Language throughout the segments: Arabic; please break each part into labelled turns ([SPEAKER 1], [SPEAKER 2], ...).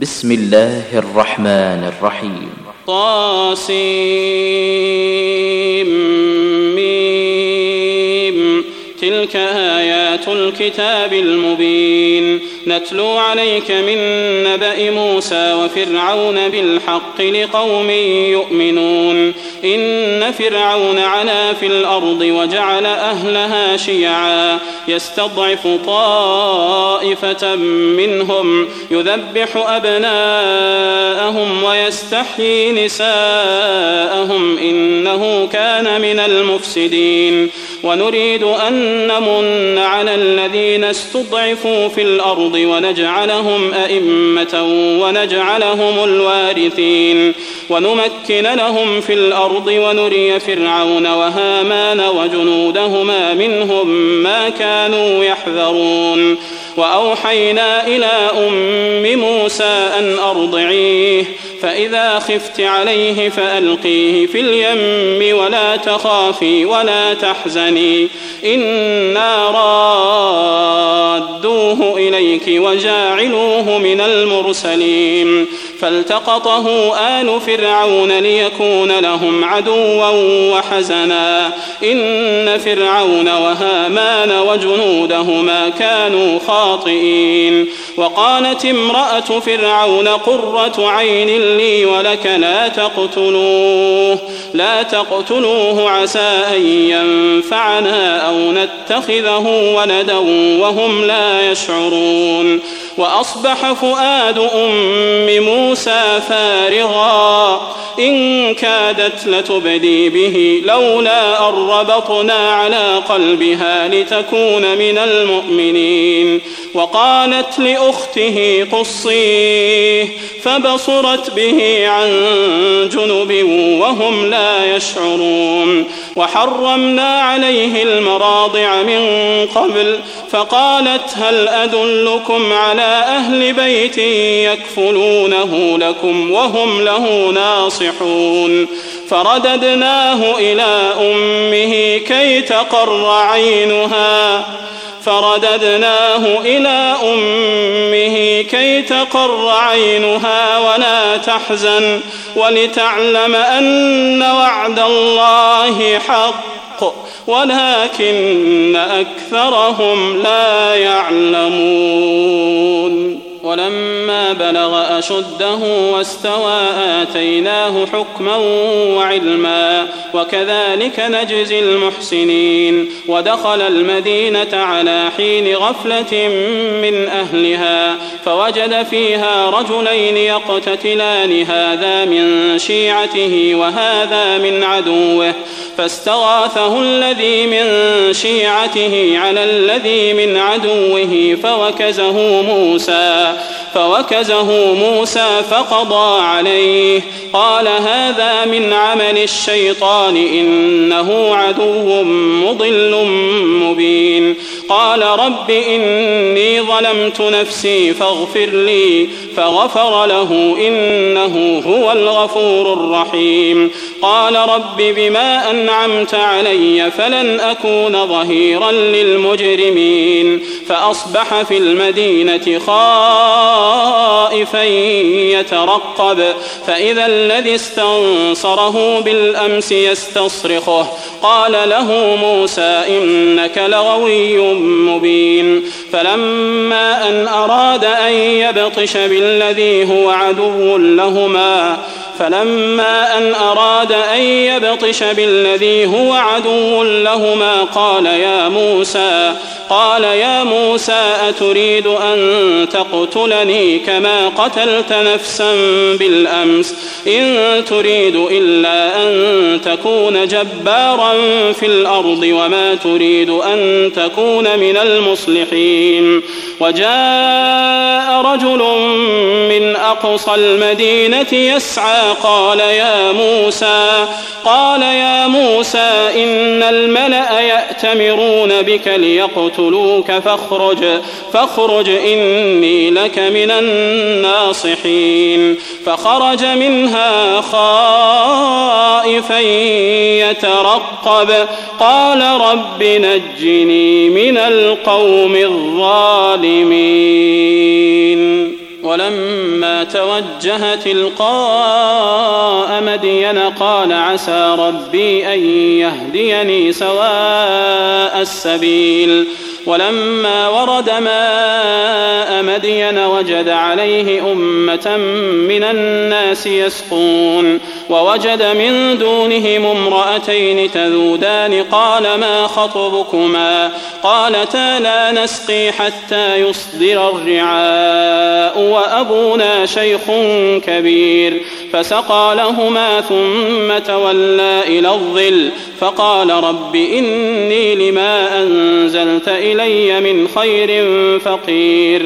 [SPEAKER 1] بسم الله الرحمن الرحيم. طاسيم. تلك آيات الكتاب المبين نتلو عليك من نبأ موسى وفرعون بالحق لقوم يؤمنون. إن فرعون علا في الأرض وجعل أهلها شيعا يستضعف طائفة منهم يذبح أبناءهم ويستحيي نساءهم إنه كان من المفسدين. ونريد أن نمن على الذين استضعفوا في الأرض ونجعلهم أئمة ونجعلهم الوارثين ونمكن لهم في الأرض ونري فرعون وهامان وجنودهما منهم ما كانوا يحذرون. وأوحينا إلى أم موسى أن أرضعيه فإذا خفت عليه فألقيه في اليم ولا تخافي ولا تحزني إنا رادوه إليك وجاعلوه من المرسلين. فالتقطه آل فرعون ليكون لهم عدوا وحزنا إن فرعون وهامان وجنودهما كانوا خاطئين. وقالت امرأة فرعون قرة عين لي ولك لا تقتلوه عسى أن ينفعنا أو نتخذه ولدا وهم لا يشعرون. وأصبح فؤاد أم موسى فارغا إن كادت لتبدي به لولا أن ربطنا على قلبها لتكون من المؤمنين. وقالت لأخته قصيه فبصرت به عن جنب وهم لا يشعرون. وحرمنا عليه المراضع من قبل فقالت هل أدلكم على أهل بيت يكفلونه لكم وهم له ناصحون. فرددناه إلى أمه كي تقر عينها ولا تحزن ولتعلم أن وعد الله حق ولكن أكثرهم لا يعلمون. ولما بلغ أشده واستوى آتيناه حكما وعلما وكذلك نجزي المحسنين. ودخل المدينة على حين غفلة من أهلها فوجد فيها رجلين يقتتلان هذا من شيعته وهذا من عدوه فاستغاثه الذي من شيعته على الذي من عدوه فوكزه موسى فقضى عليه قال هذا من عمل الشيطان إنه عدو مضل مبين. قال رب إني ظلمت نفسي فاغفر لي فغفر له إنه هو الغفور الرحيم. قال رب بما أنعمت علي فلن أكون ظهيرا للمجرمين. فأصبح في المدينة خائفا يترقب فإذا الذي استنصره بالأمس يستصرخه قال له موسى إنك لغوي مبين. فلما أن أراد أن يبطش بالذي هو عدو لهما قال يا موسى أتريد أن تقتلني كما قتلت نفسا بالأمس إن تريد إلا أن تكون جبارا في الأرض وما تريد أن تكون من المصلحين. وجاء رجل من أقصى المدينة يسعى قال يا موسى إن الملأ يأتمرون بك ليقتلوك فاخرج إني لك من الناصحين. فخرج منها خائفا يترقب قال رب نجني من القوم الظالمين. ولما توجه تلقاء مدين قال عسى ربي أن يهديني سواء السبيل ولما ورد ماء مدين وجد عليه أمة من الناس يسقون ووجد من دونهم امرأتين تذودان قال ما خطبكما قالتا لا نسقي حتى يصدر الرعاء وأبونا شيخ كبير فسقى لهما ثم تولى إلى الظل فقال رب إني لما أنزلت إلي من خير فقير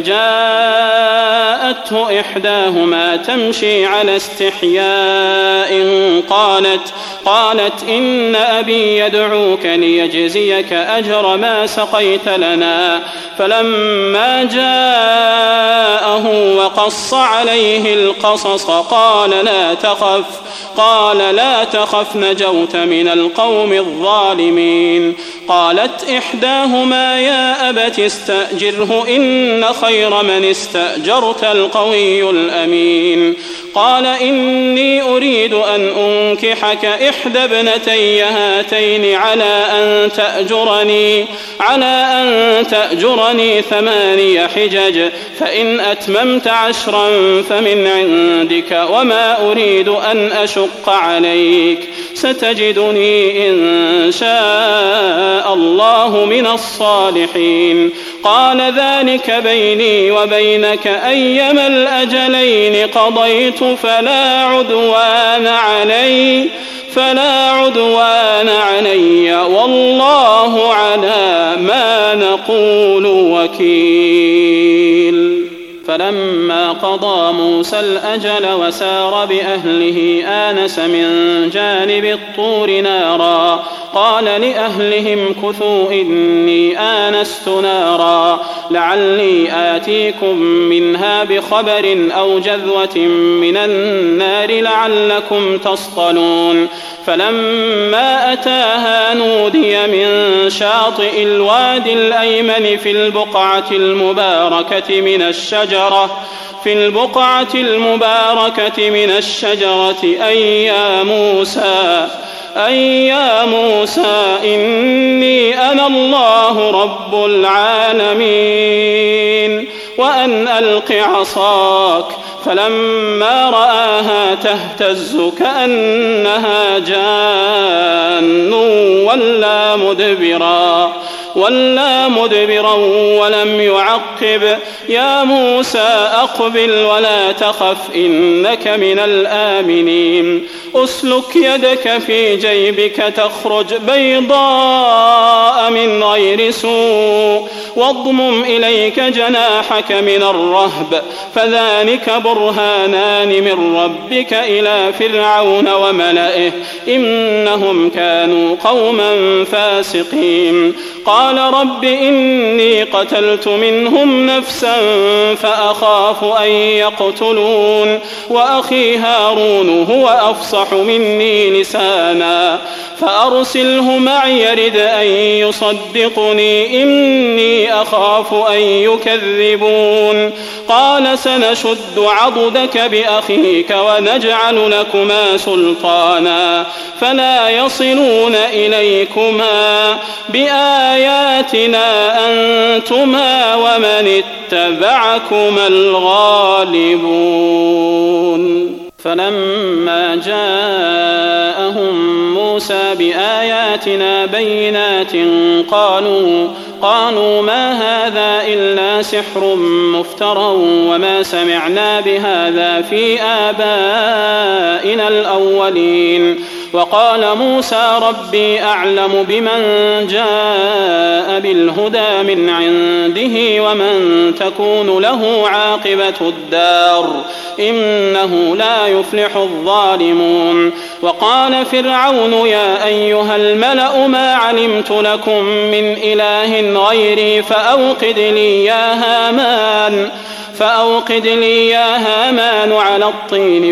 [SPEAKER 1] فجاءته إحداهما تمشي على استحياء قالت إن أبي يدعوك ليجزيك أجر ما سقيت لنا فلما جاءه وقص عليه القصص قال لا تخف نجوت من القوم الظالمين قالت إحداهما يا أبت استأجره إن خير من استأجرت القوي الأمين قال إني أريد أن أنكحك إحدى ابنتي هاتين على أن تأجرني 8 حجج فإن أتممت 10 فمن عندك وما أريد أن أشق عليك ستجدني إن شاء الله من الصالحين قال ذلك بيني وبينك أيما الأجلين قضيت فلا عدوان علي والله على ما نقول وكيل فلما قضى موسى الأجل وسار بأهله آنس من جانب الطور نارا قال لأهلهم كثوا إني آنست نارا لعلي آتيكم منها بخبر أو جذوة من النار لعلكم تصطلون فلما أتاها نودي من شاطئ الوادي الأيمن في البقعة المباركة من الشجرة أي يا موسى إني أنا الله رب العالمين وأن ألق عصاك فلما رآها تهتز كأنها جان ولا مدبرا ولم يعقب يا موسى أقبل ولا تخف إنك من الآمنين أسلك يدك في جيبك تخرج بيضاء من غير سوء واضمم إليك جناحك من الرهب فذلك برهانان من ربك إلى فرعون وملئه إنهم كانوا قوما فاسقين قال رب إني قتلت منهم نفسا فأخاف أن يقتلون وأخي هارون هو أفصح مني لسانا فأرسله معي يرد أن يصدقني إني أخاف أن يكذبون قال سنشد عضدك بأخيك ونجعل لكما سلطانا فلا يصلون إليكما بآياتنا أنتما ومن اتبعكما الغالبون فلما جاءهم موسى بآياتنا بينات قالوا ما هذا إلا سحر مفترى وما سمعنا بهذا في آبائنا الأولين وقال موسى ربي أعلم بمن جاء بالهدى من عنده ومن تكون له عاقبة الدار إنه لا يفلح الظالمون وقال فرعون يا أيها الملأ ما علمت لكم من إله غيري فأوقد لي يا هامان على الطين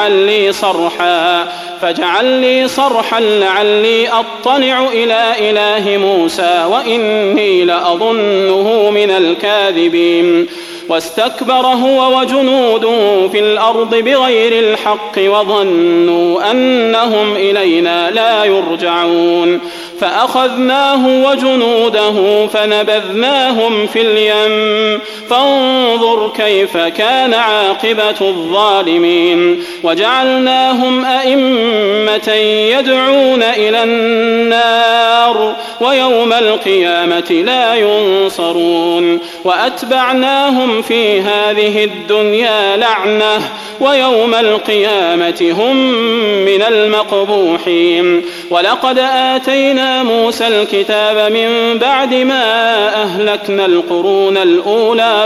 [SPEAKER 1] فاجعل لي صرحا لعلي أطلع إلى إله موسى وإني لأظنه من الكاذبين واستكبر هو وجنوده في الأرض بغير الحق وظنوا أنهم إلينا لا يرجعون فأخذناه وجنوده فنبذناهم في اليم فانظر كيف كان عاقبة الظالمين وجعلناهم أئمة يدعون إلى النار ويوم القيامة لا ينصرون وأتبعناهم في هذه الدنيا لعنة ويوم القيامة هم من المقبوحين ولقد آتينا موسى الكتاب من بعد ما أهلكنا القرون الأولى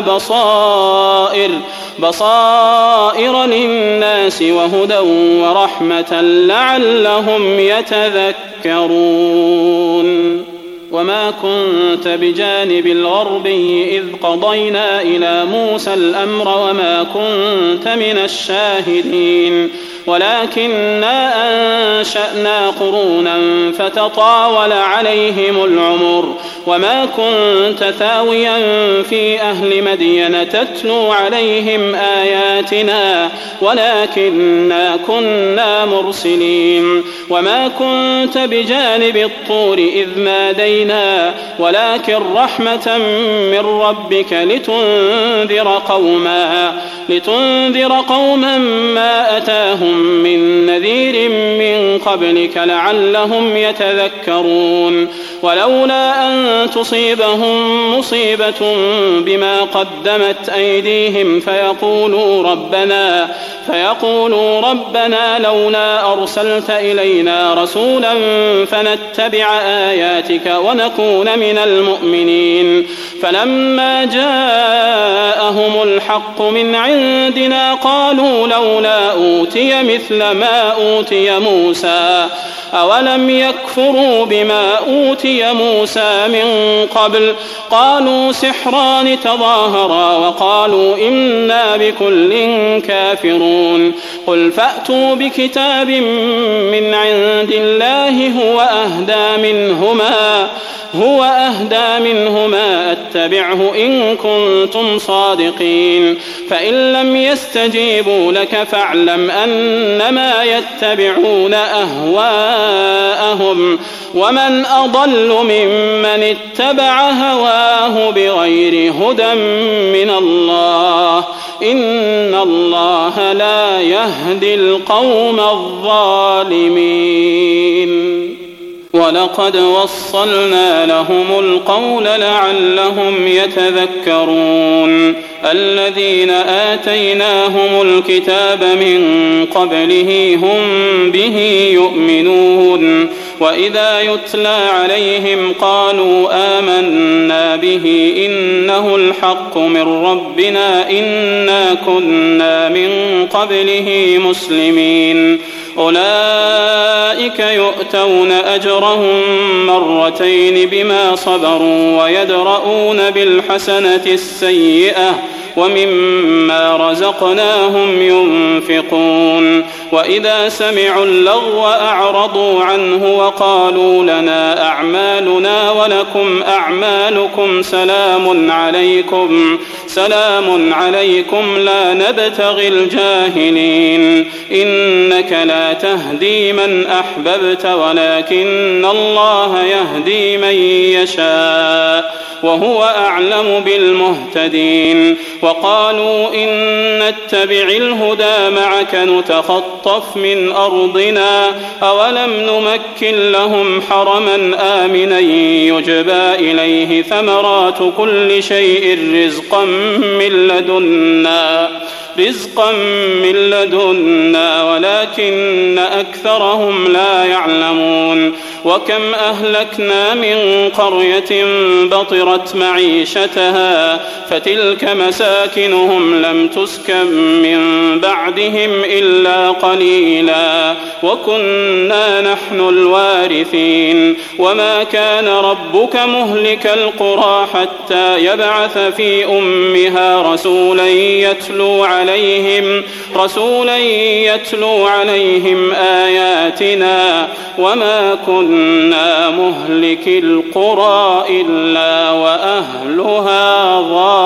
[SPEAKER 1] بصائر للناس وهدى ورحمة لعلهم يتذكرون وما كنت بجانب الغربي إذ قضينا إلى موسى الأمر وما كنت من الشاهدين ولكننا أنشأنا قرونا فتطاول عليهم العمر وما كنت ثاويا في أهل مدين تتلو عليهم آياتنا ولكننا كنا مرسلين وما كنت بجانب الطور إذ نادينا ولكن رحمة من ربك لتنذر قوما ما أتاهم من نذير من قبلك لعلهم يتذكرون ولولا أن تصيبهم مصيبة بما قدمت أيديهم فيقولوا ربنا لولا أرسلت إلينا رسولا فنتبع آياتك ونكون من المؤمنين فلما جاءهم الحق من عندنا قالوا لولا أوتي مثل ما أوتي موسى أولم يكفروا بما أوتي موسى من قبل قالوا سحران تظاهرا وقالوا إنا بكل كافرون قل فأتوا بكتاب من عند الله هو أهدى منهما أتبعه إن كنتم صادقين فإن لم يستجيبوا لك فاعلم أنما يتبعون أهواءهم ومن أضل ممن اتبع هواه بغير هدى من الله إن الله لا يهدي القوم الظالمين ولقد وصلنا لهم القول لعلهم يتذكرون الذين آتيناهم الكتاب من قبله هم به يؤمنون وإذا يتلى عليهم قالوا آمنا به إنه الحق من ربنا إنا كنا من قبله مسلمين أولئك يؤتون أجرهم مرتين بما صبروا ويدرؤون بالحسنة السيئة ومما رزقناهم ينفقون وإذا سمعوا اللغو أعرضوا عنه وقالوا لنا أعمالنا ولكم أعمالكم سلام عليكم لا نبتغي الجاهلين إنك لا تهدي من أحببت ولكن الله يهدي من يشاء وهو أعلم بالمهتدين وقالوا إن نتبع الهدى معك نتخطف من أرضنا أولم نمكن لهم حرما آمنا يجبى إليه ثمرات كل شيء رزقا من لدنا ولكن أكثرهم لا يعلمون وكم أهلكنا من قرية بطرت معيشتها فتلك مساكنهم لم تسكن من بعدهم إلا قليلا وكنا نحن الوارثين وما كان ربك مهلك القرى حتى يبعث في أمها رسولا يتلو عليهم آياتنا وما كنا مهلك القرى إلا وأهلها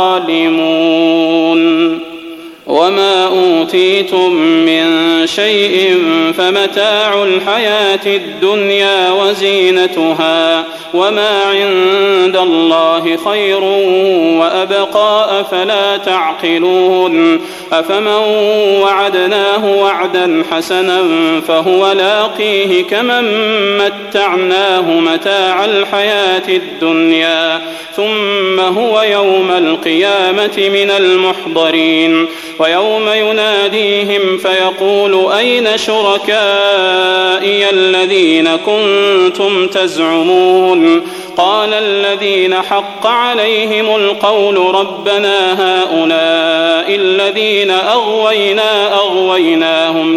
[SPEAKER 1] ظالمون وما أوتيتم من شيء فمتاع الحياة الدنيا وزينتها وما عند الله خير وأبقى أفلا تعقلون أفمن وعدناه وعدا حسنا فهو لاقيه كمن متعناه متاع الحياة الدنيا ثم هو يوم القيامة من المحضرين ويوم يناديهم فيقول أين شركائي الذين كنتم تزعمون قال الذين حق عليهم القول ربنا هؤلاء الذين أغويناهم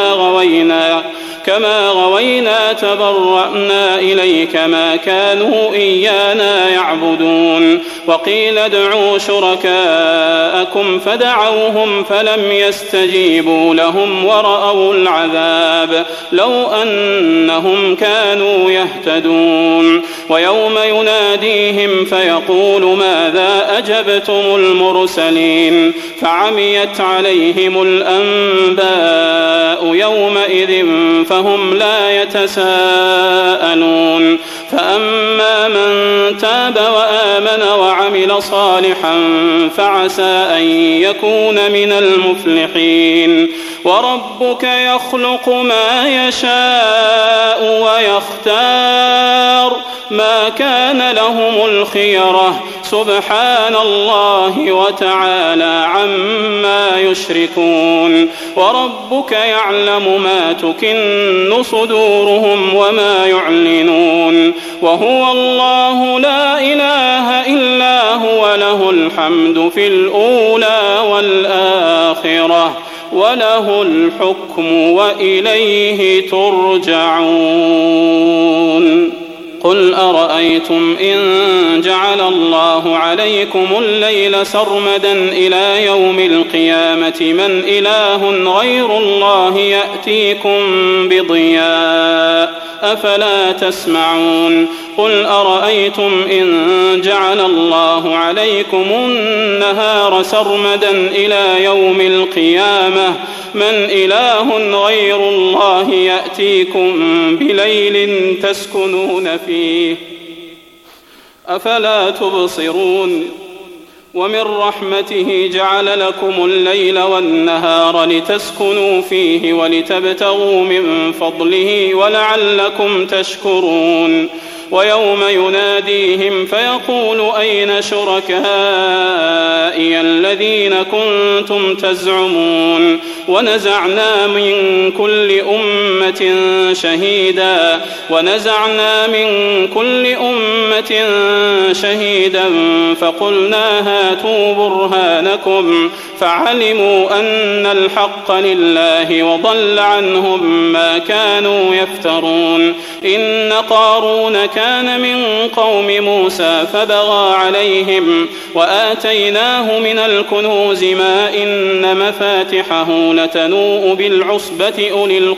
[SPEAKER 1] كما غوينا تبرأنا إليك ما كانوا إيانا يعبدون وقيل ادعوا شركاءكم فدعوهم فلم يستجيبوا لهم ورأوا العذاب لو أنهم كانوا يهتدون ويوم يناديهم فيقول ماذا أجبتم المرسلين فعميت عليهم الأنباء يومئذ فهم لا يتساءلون فأما من تاب وآمن وعمل صالحا فعسى أن يكون من المفلحين وربك يخلق ما يشاء ويختار ما كان لهم الخيرة سبحان الله وتعالى عما يشركون وربك يعلم ما تكن صدورهم وما يعلنون وهو الله لا إله إلا هو له الحمد في الأولى والآخرة وله الحكم وإليه ترجعون قل أرأيتم إن جعل الله عليكم الليل سرمدا إلى يوم القيامة من إله غير الله يأتيكم بضياء أفلا تسمعون قل أرأيتم إن جعل الله عليكم النهار سرمدا إلى يوم القيامة من إله غير الله يأتيكم بليل تسكنون فيه أفلا تبصرون ومن رحمته جعل لكم الليل والنهار لتسكنوا فيه ولتبتغوا من فضله ولعلكم تشكرون ويوم يناديهم فيقول أين شركائي الذين كنتم تزعمون ونزعنا من كل أمة شهيدا فقلنا هاتوا برهانكم فعلموا أن الحق لله وضل عنهم ما كانوا يفترون إن قارون كان من قوم موسى فبغى عليهم وآتيناه من الكنوز ما إن مفاتحه لتنوء بالعصبة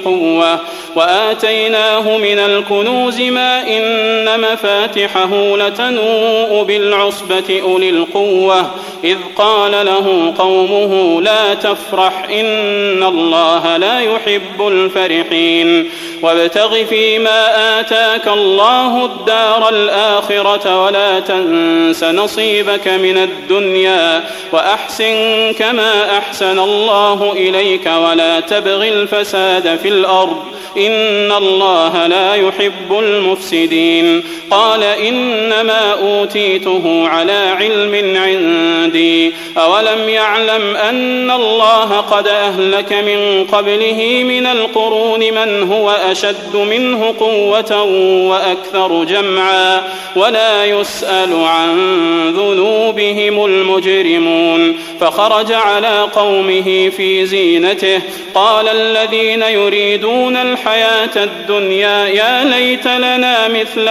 [SPEAKER 1] أولي القوة إذ قال له قومه لا تفرح إن الله لا يحب الفرحين وابتغ فيما آتاك الله الدار الآخرة ولا تنس نصيبك من الدنيا وأحسن كما أحسن الله إليك ولا تبغ الفساد في الأرض إن الله لا يحب المفسدين قال إنما أوتيته على علم عندي أولم يعلم أن الله قد أهلك من قبله من القرون من هو أشد منه قوة وأكثر جمعا ولا يسأل عن ذنوبهم المجرمون فخرج على قومه في زينته قال الذين يريدون الحياة الدنيا يا ليت لنا مثل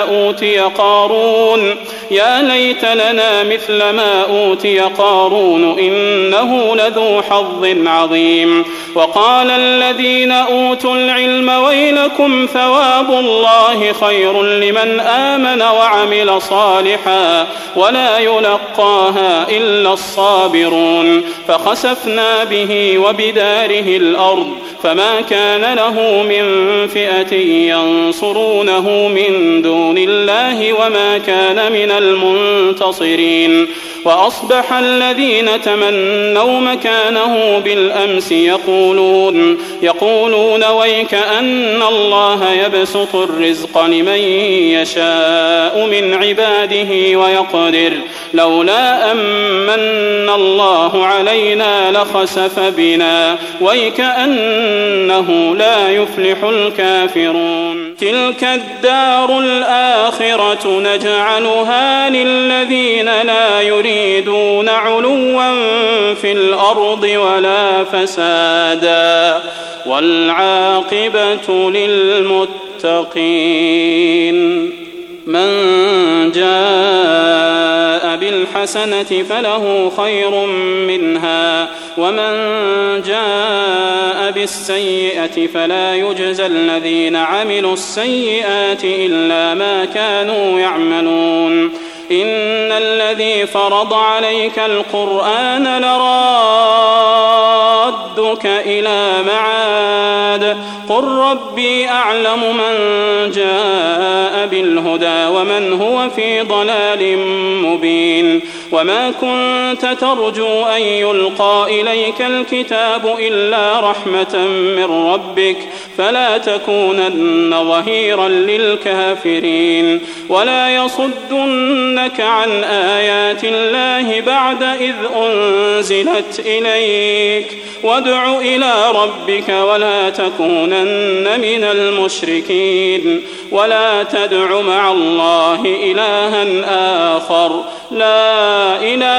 [SPEAKER 1] ما أوتي قارون إنه لذو حظ عظيم. وقال الذين أوتوا العلم ويلكم ثواب الله خير لمن آمن وعمل صالحا ولا يلقاها إلا الصابرون. فخسفنا به وبداره الأرض فما كان له من فئة ينصرونه من دون الله وما كان من المنتصرين. وأصبح الذين تمنوا مكانه بالأمس يقولون ويك أن الله يبسط الرزق لمن يشاء من عباده ويقدر لولا أمن الله علينا لخسف بنا ويك أنه لا يفلح الكافرون. تلك الدار الآخرة نجعلها للذين لا يريدون علوا في الأرض ولا فسادا والعاقبة للمتقين. من جاء بالحسنة فله خير منها ومن جاء بالسيئة فلا يجزى الذين عملوا السيئات إلا ما كانوا يعملون. إن الذي فرض عليك القرآن لرادك إلى معاد قل ربي أعلم من جاء بالهدى ومن هو في ضلال مبين. وما كنت ترجو أن يلقى إليك الكتاب إلا رحمة من ربك فلا تكونن ظهيرا للكافرين. ولا يصدنك عن آيات الله بعد إذ أنزلت إليك وادع إلى ربك ولا تكونن من المشركين. ولا تدع مع الله إلها آخر لا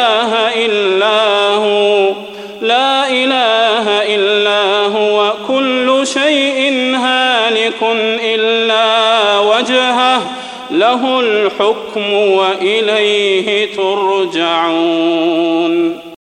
[SPEAKER 1] إله إلا هو كل شيء هالك إلا وجهه له الحكم وإليه ترجعون.